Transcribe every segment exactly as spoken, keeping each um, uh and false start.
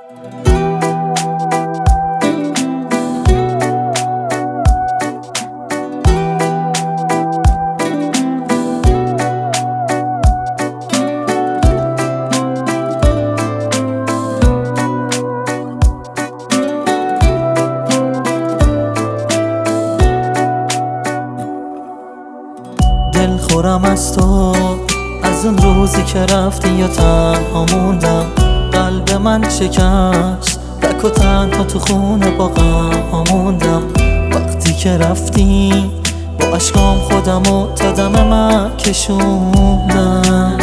دل خورم از تو، از اون روزی که رفتی یا تنها موندم. قلب من شکست، تک و تنها تو خونه با غم موندم. وقتی که رفتی با اشکام خودمو تا دم من کشوندم.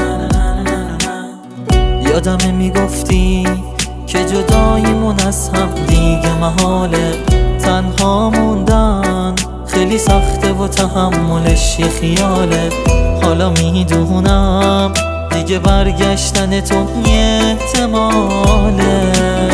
یادمه میگفتی که جداییمون از هم دیگه محاله. تنها موندن خیلی سخته و تحملش یه خیاله. حالا میدونم دیگه برگشتن تو یه احتماله.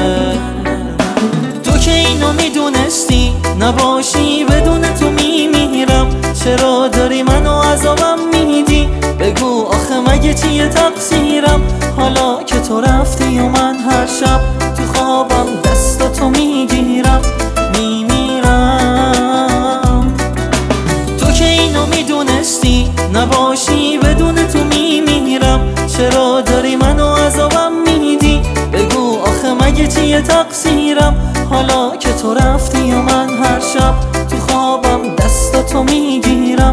تو که اینو میدونستی نباشی بدون تو میمیرم. چرا داری منو عذابم میدی؟ بگو آخه مگه چیه تقصیرم؟ حالا که تو رفتی و من هر شب تو خوابم دستاتو میگیرم میمیرم. تو که اینو میدونستی نباشی بدون تو میمیرم. چرا داری منو عذابم میدی؟ بگو آخه مگه چیه تقصیرم؟ حالا که تو رفتی و من هر شب تو خوابم دستاتو میگیرم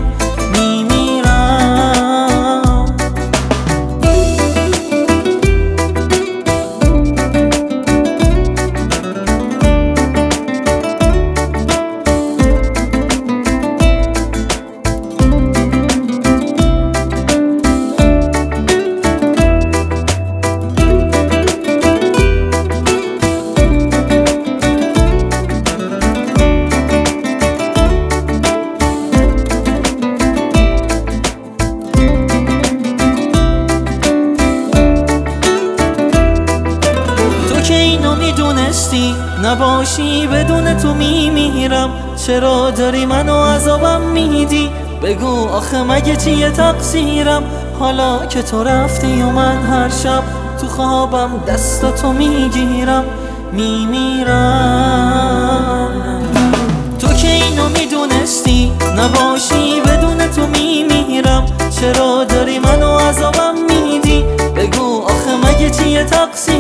میمیرم. میدونستی نباشی بدون تو میمیرم. چرا داری منو عذابم میدی؟ بگو آخه مگه چیه تقصیرم؟ حالا که تو رفتی و من هر شب تو خوابم دستاتو میگیرم میمیرم. تو که اینو میدونستی نباشی بدون تو میمیرم. چرا داری منو عذابم میدی؟ بگو آخه مگه چیه تقصیرم؟